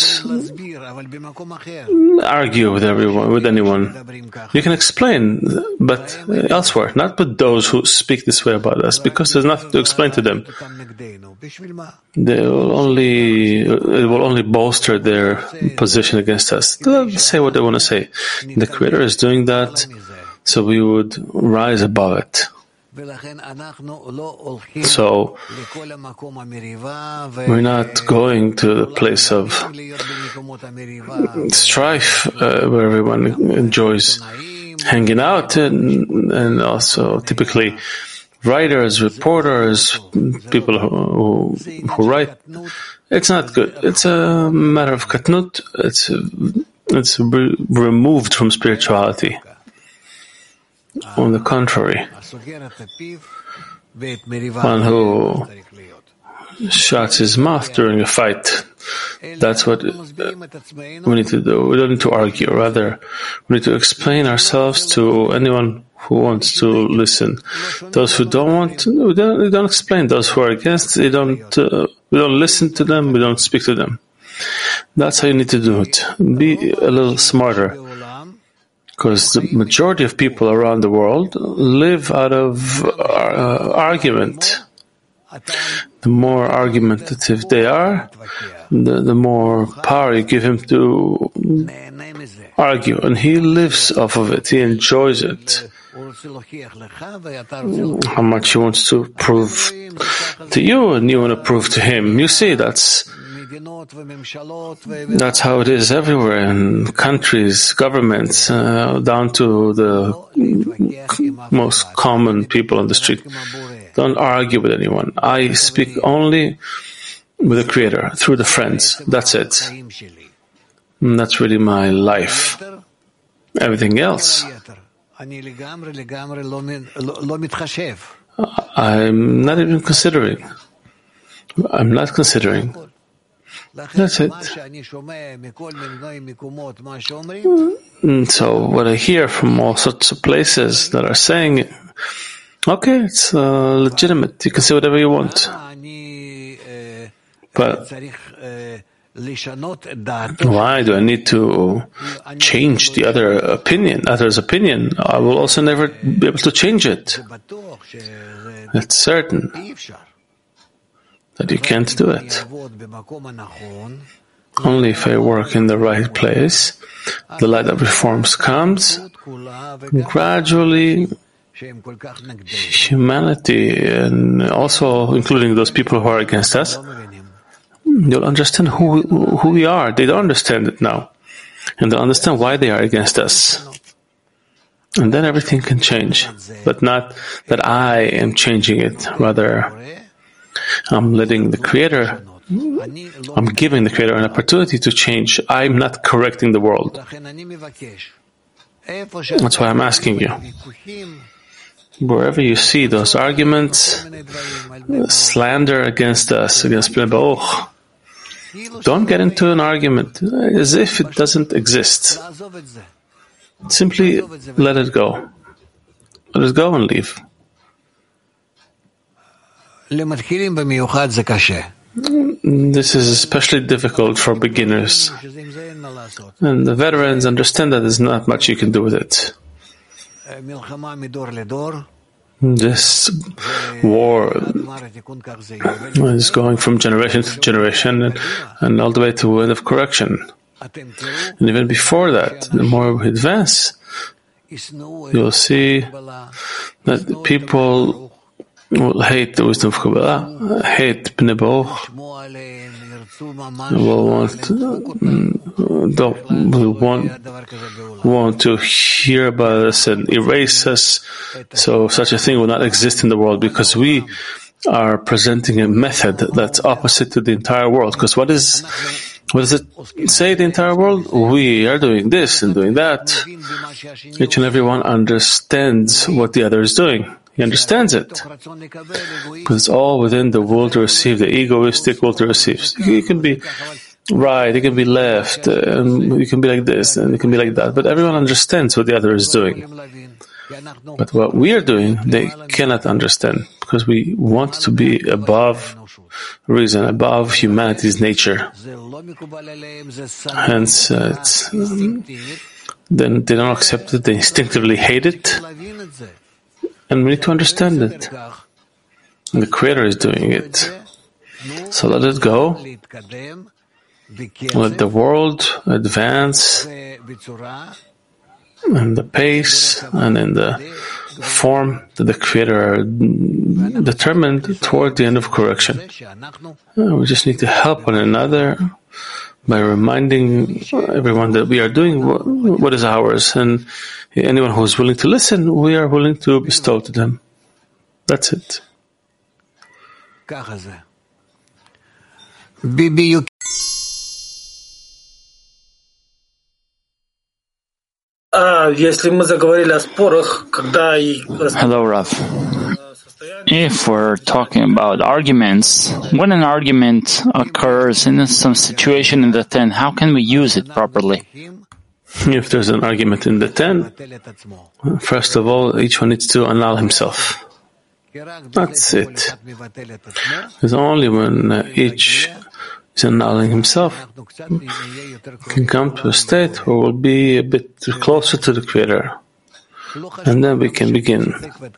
argue with anyone. You can explain, but elsewhere, not with those who speak this way about us, because there's nothing to explain to them. It will only bolster their position against us. They'll say what they want to say. The Creator is doing that, so we would rise above it. So we're not going to the place of strife where everyone enjoys hanging out, and also typically writers, reporters, people who write. It's not good. It's a matter of katnut. It's removed from spirituality. On the contrary, one who shuts his mouth during a fight, that's what we need to do. We don't need to argue. Rather, we need to explain ourselves to anyone who wants to listen. Those who don't want to, we don't explain. Those who are against, we don't listen to them, we don't speak to them. That's how you need to do it. Be a little smarter. Because the majority of people around the world live out of argument. The more argumentative they are, the more power you give him to argue. And he lives off of it. He enjoys it. How much he wants to prove to you, and you want to prove to him. You see, that's how it is everywhere, in countries, governments, down to the most common people on the street. Don't argue with anyone. I speak only with the Creator, through the friends. That's it. And that's really my life. Everything else, I'm not even considering. I'm not considering. That's it. So what I hear from all sorts of places that are saying, okay, it's legitimate. You can say whatever you want. But why do I need to change the other's opinion? I will also never be able to change it. It's certain that you can't do it. Only if I work in the right place, the light of reforms comes, and gradually humanity, and also including those people who are against us, you'll understand who we are. They don't understand it now. And they'll understand why they are against us. And then everything can change. But not that I am changing it. Rather, I'm letting the Creator, I'm giving the Creator an opportunity to change. I'm not correcting the world. That's why I'm asking you. Wherever you see those arguments, slander against us, against Bnei Baruch, don't get into an argument as if it doesn't exist. Simply let it go. Let it go and leave. This is especially difficult for beginners. And the veterans understand that there's not much you can do with it. This war is going from generation to generation and all the way to the end of correction. And even before that, the more we advance, you'll see that people will hate the wisdom of Kabbalah, hate Bnei Baruch, will want to hear about us and erase us. So such a thing will not exist in the world because we are presenting a method that's opposite to the entire world. Because what does it say, the entire world? We are doing this and doing that. Each and every one understands what the other is doing. He understands it. Because it's all within the will to receive, the egoistic will to receive. You can be right, it can be left, and you can be like this, and it can be like that. But everyone understands what the other is doing. But what we are doing, they cannot understand, because we want to be above reason, above humanity's nature. Hence, then they don't accept it, they instinctively hate it, and we need to understand it. And the Creator is doing it. So let it go. Let the world advance in the pace and in the form that the Creator are determined toward the end of correction. We just need to help one another by reminding everyone that we are doing what is ours, and anyone who is willing to listen, we are willing to bestow to them. That's it. Hello, Rav. If we're talking about arguments, when an argument occurs in some situation in the 10, how can we use it properly? If there's an argument in the 10, first of all, each one needs to annul himself. That's it. It's only when each is annulling himself can come to a state where we'll be a bit closer to the Creator. And then we can begin.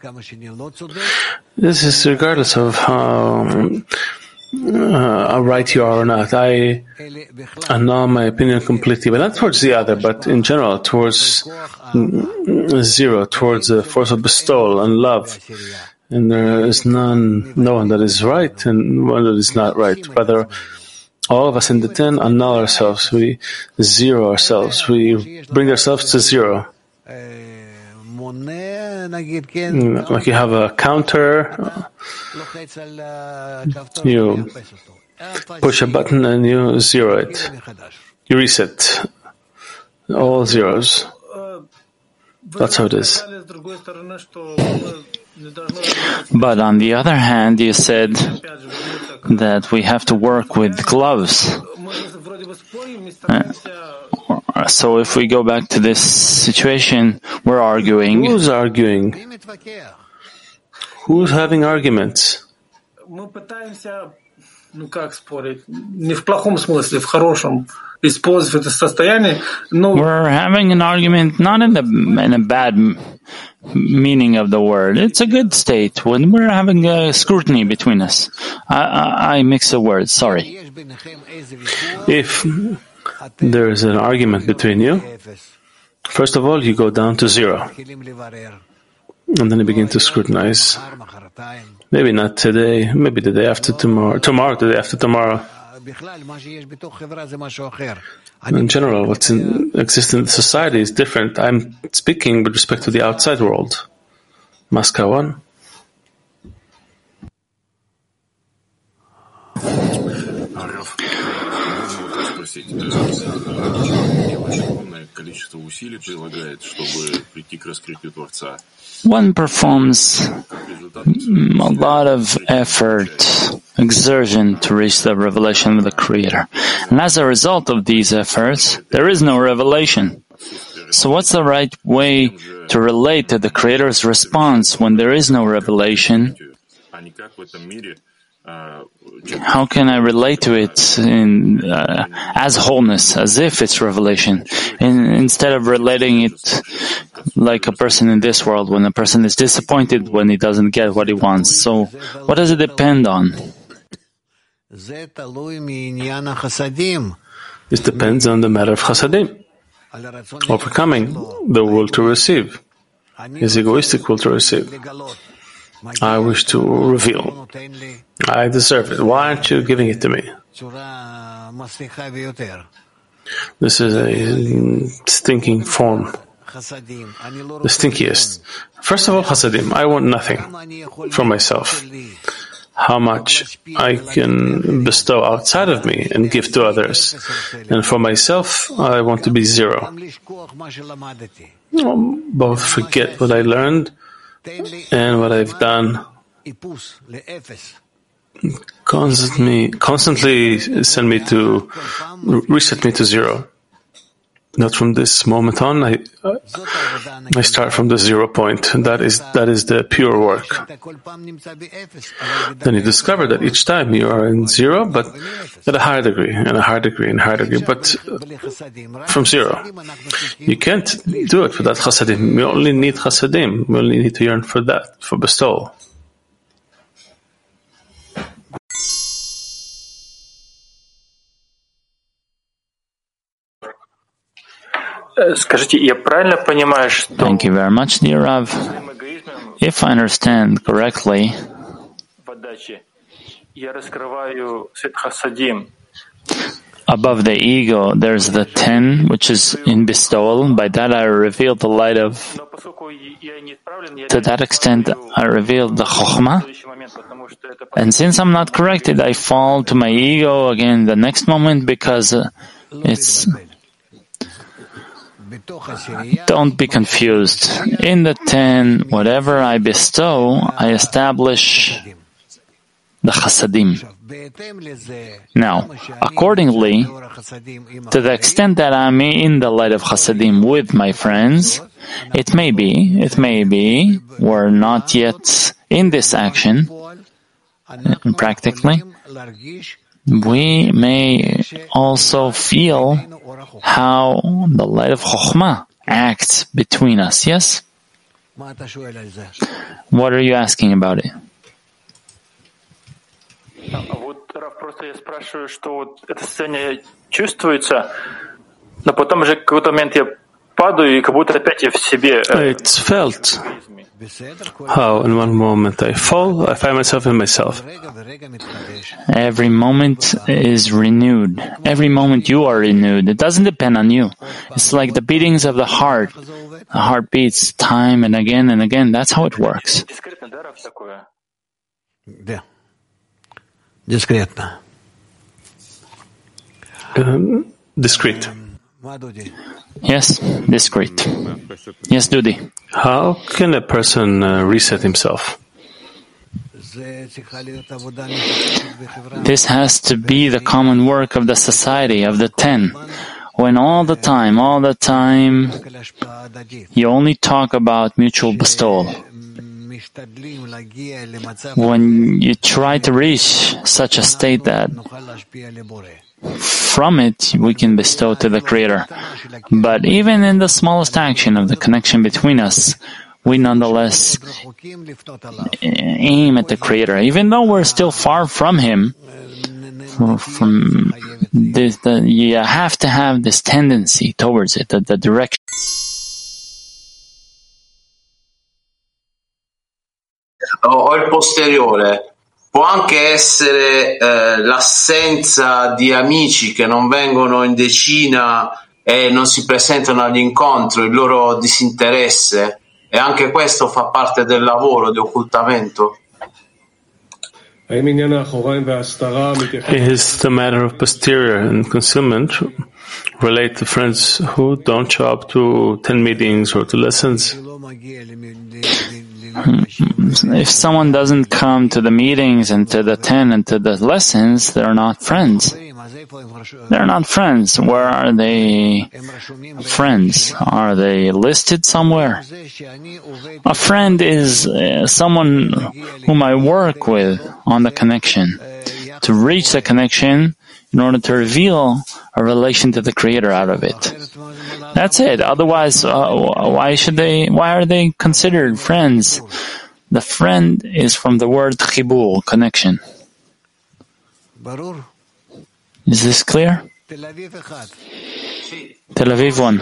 This is regardless of how right you are or not. I annul my opinion completely, but not towards the other, but in general, towards zero, towards the force of bestowal and love. And there is no one that is right and one that is not right. Rather, all of us in the 10 annul ourselves. We zero ourselves. We bring ourselves to zero. Like you have a counter, you push a button and you zero it. You reset all zeros. That's how it is. But on the other hand, you said that we have to work with gloves. So if we go back to this situation, we're arguing. Who's arguing? Who's having arguments? We're having an argument not in a bad meaning of the word. It's a good state when we're having a scrutiny between us. I mix the words, sorry. If there is an argument between you, first of all, you go down to zero. And then you begin to scrutinize. Maybe not today, maybe the day after tomorrow, the day after tomorrow. In general, what's exists in society is different. I'm speaking with respect to the outside world. Moscow 1. One performs a lot of effort, exertion to reach the revelation of the Creator. And as a result of these efforts, there is no revelation. So what's the right way to relate to the Creator's response when there is no revelation? How can I relate to it as wholeness, as if it's revelation, instead of relating it like a person in this world, when a person is disappointed when he doesn't get what he wants? So what does it depend on? This depends on the matter of chasadim, overcoming the will to receive, his egoistic will to receive. I wish to reveal. I deserve it. Why aren't you giving it to me? This is a stinking form. The stinkiest. First of all, chasadim. I want nothing for myself. How much I can bestow outside of me and give to others. And for myself, I want to be zero. Both forget what I learned and what I've done. Constantly send me to reset me to zero. Not from this moment on. I start from the 0 point. That is the pure work. Then you discover that each time you are in zero, but at a higher degree, and a higher degree, and a higher degree, but from zero. You can't do it without chasadim. We only need chasadim. We only need to yearn for that, for bestowal. Thank you very much, dear Rav. If I understand correctly, above the ego, there's the 10, which is in bestowal. By that I reveal the light of... To that extent, I reveal the chokhmah. And since I'm not corrected, I fall to my ego again the next moment because it's... Don't be confused. In the 10, whatever I bestow, I establish the chasadim. Now, accordingly, to the extent that I'm in the light of chasadim with my friends, it may be, we're not yet in this action, practically, we may also feel how the light of Chokhmah acts between us, yes? What are you asking about it? It's felt how in one moment I fall, I find myself in myself. Every moment is renewed. Every moment you are renewed. It doesn't depend on you. It's like the beatings of the heart. The heart beats time and again and again. That's how it works. Discreet. Yes, discreet. Yes, Dudi. How can a person reset himself? This has to be the common work of the society, of the 10. When all the time, you only talk about mutual bestowal. When you try to reach such a state that from it we can bestow to the Creator. But even in the smallest action of the connection between us, we nonetheless aim at the Creator. Even though we're still far from Him, you have to have this tendency towards it, the direction. Ho il posteriore. può anche essere l'assenza di amici che non vengono in decina e non si presentano agli incontri, il loro disinteresse, e anche questo fa parte del lavoro di occultamento. Is the matter of posterior and concealment relate to friends who don't show up to 10 meetings or to lessons? If someone doesn't come to the meetings and to the 10 and to the lessons, they're not friends. They're not friends. Where are they friends? Are they listed somewhere? A friend is someone whom I work with on the connection, to reach the connection in order to reveal a relation to the Creator out of it. That's it. Otherwise, why are they considered friends? The friend is from the word chibur, connection. Is this clear? Tel Aviv 1.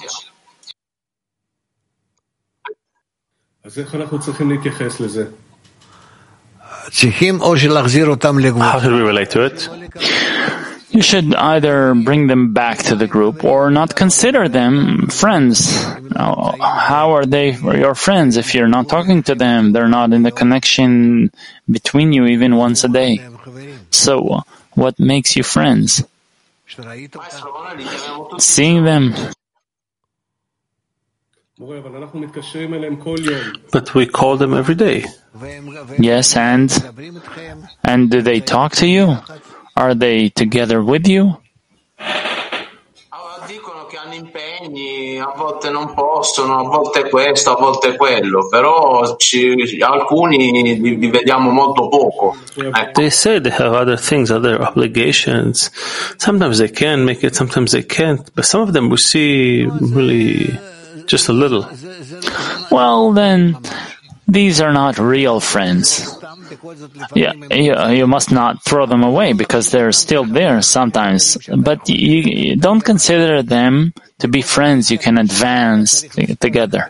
How should we relate to it? You should either bring them back to the group or not consider them friends. How are they your friends if you're not talking to them? They're not in the connection between you even once a day. So, what makes you friends? Seeing them. But we call them every day. Yes, and do they talk to you? Are they together with you? Dicono che hanno impegni, a volte non possono, a volte questo, a volte quello, però alcuni li vediamo molto poco. They say they have other things, other obligations. Sometimes they can make it, sometimes they can't, but some of them we see really just a little. Well, then, these are not real friends. You must not throw them away because they're still there sometimes. But you don't consider them to be friends you can advance together.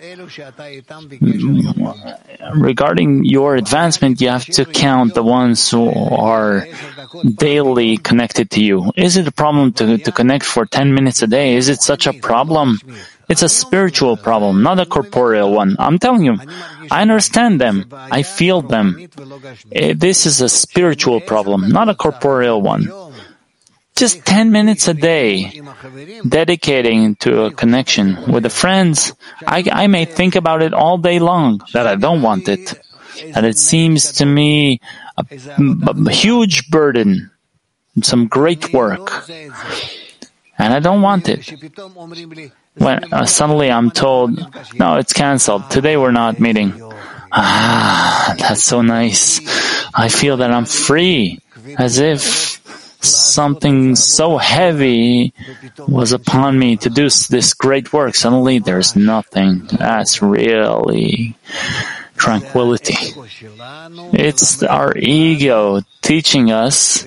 Regarding your advancement, you have to count the ones who are daily connected to you. Is it a problem to connect for 10 minutes a day? Is it such a problem? It's a spiritual problem, not a corporeal one. I'm telling you, I understand them. I feel them. This is a spiritual problem, not a corporeal one. Just 10 minutes a day, dedicating to a connection with the friends. I may think about it all day long, that I don't want it. And it seems to me a huge burden, some great work. And I don't want it. When suddenly I'm told, no, it's canceled. Today we're not meeting. That's so nice. I feel that I'm free, as if something so heavy was upon me to do this great work. Suddenly there's nothing. That's really tranquility. It's our ego teaching us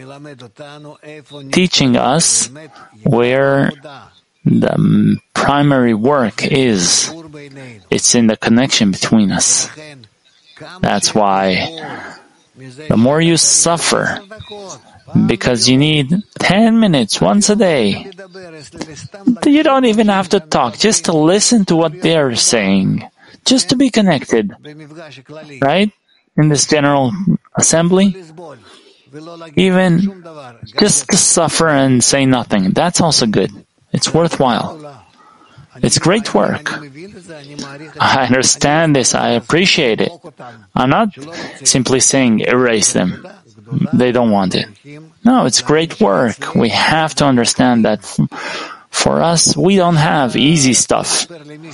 where the primary work is. It's in the connection between us. That's why the more you suffer, because you need 10 minutes once a day, you don't even have to talk, just to listen to what they're saying, just to be connected, right? In this general assembly, even just to suffer and say nothing, that's also good. It's worthwhile. It's great work. I understand this. I appreciate it. I'm not simply saying erase them. They don't want it. No, it's great work. We have to understand that for us, we don't have easy stuff.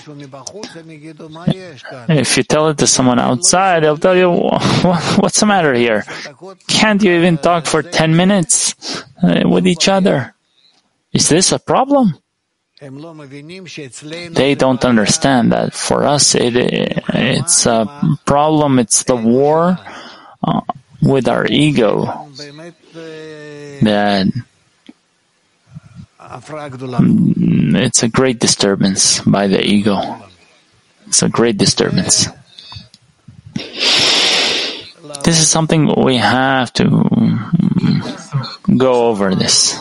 If you tell it to someone outside, they'll tell you, what's the matter here? Can't you even talk for 10 minutes with each other? Is this a problem? They don't understand that for us it's a problem, it's the war with our ego that it's a great disturbance by the ego. It's a great disturbance. this is something we have to go over this.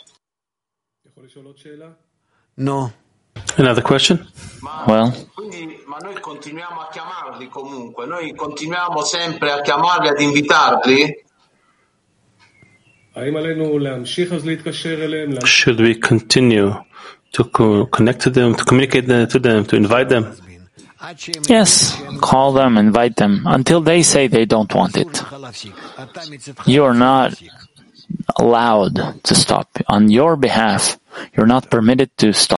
No. Another question? Well, ma noi continuiamo a chiamarli comunque, noi continuiamo sempre a chiamarli, ad invitarli? Should we continue to connect to them, to communicate to them, to invite them? yes, call them, invite them, until they say they don't want it. You are not allowed to stop. On your behalf, you're not permitted to stop.